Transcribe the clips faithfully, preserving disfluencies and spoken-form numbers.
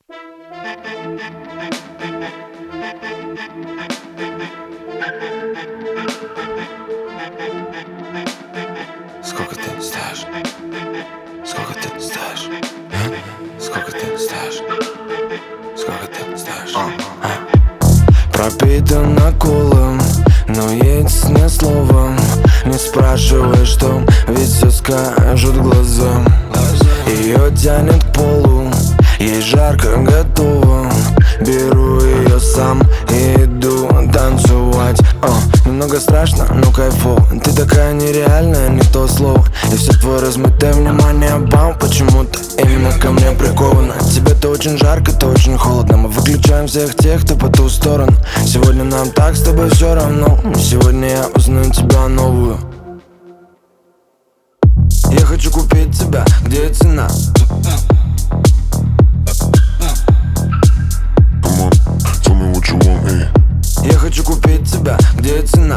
Сколько ты стоишь? Сколько ты стоишь? А? Сколько ты стоишь? Сколько ты стоишь? А? А? Пропитан наколом, но есть не словом. Не спрашивай, что, ведь все скажут глаза. Ее тянет к полу, ей жарко, готово. Беру ее сам и иду танцевать. О, немного страшно, но кайфово. Ты такая нереальная, не то слово. И все твое размытое внимание бам, почему-то именно ко мне приковано. Тебе-то очень жарко, то очень холодно. Мы выключаем всех тех, кто по ту сторону. Сегодня нам так с тобой все равно. Сегодня я узнаю тебя новую. Я хочу купить тебя, где цена? Я хочу купить тебя, где цена?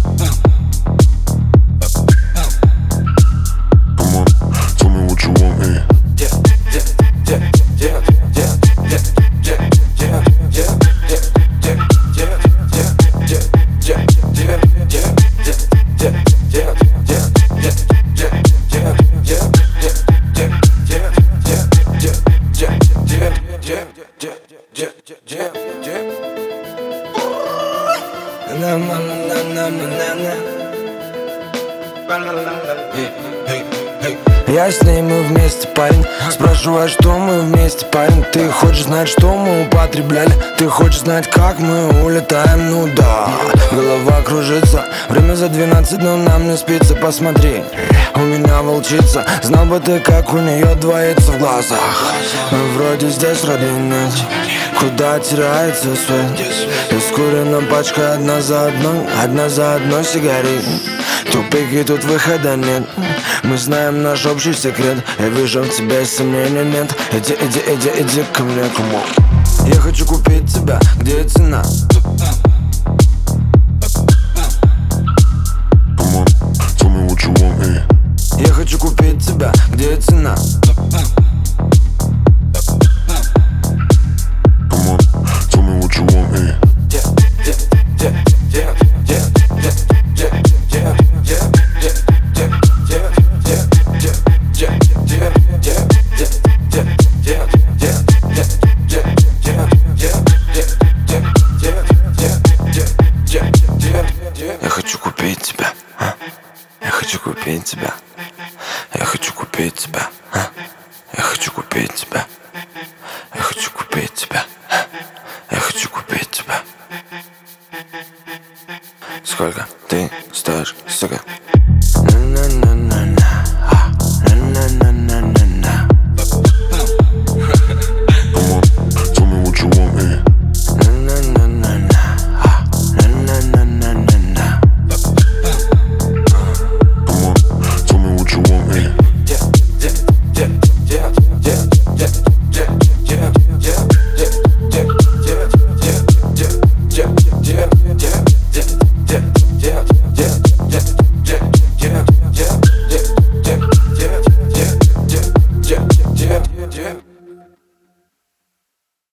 Я с ней, мы вместе, парень. Спрашиваю, что мы вместе, парень. Ты хочешь знать, что мы употребляли? Ты хочешь знать, как мы улетаем? Ну да, голова кружится. Время за двенадцать, но нам не спится. Посмотри, у меня волчица. Знал бы ты, как у нее двоится в глазах. Вроде здесь, вроде нет. Куда теряется свет? Искурена пачка одна за одной, одна за одной сигарет. Тупик и тут выхода нет. Мы знаем наш общий секрет. Я вижу в тебе сомнений нет. Иди, иди, иди, иди ко мне, come on. Я хочу купить тебя, где цена? Я хочу купить тебя, где цена? Я хочу купить тебя, а? Я хочу купить тебя. Я хочу купить тебя, а? Я хочу купить тебя. Я хочу купить тебя, а? Я хочу купить тебя. Сколько?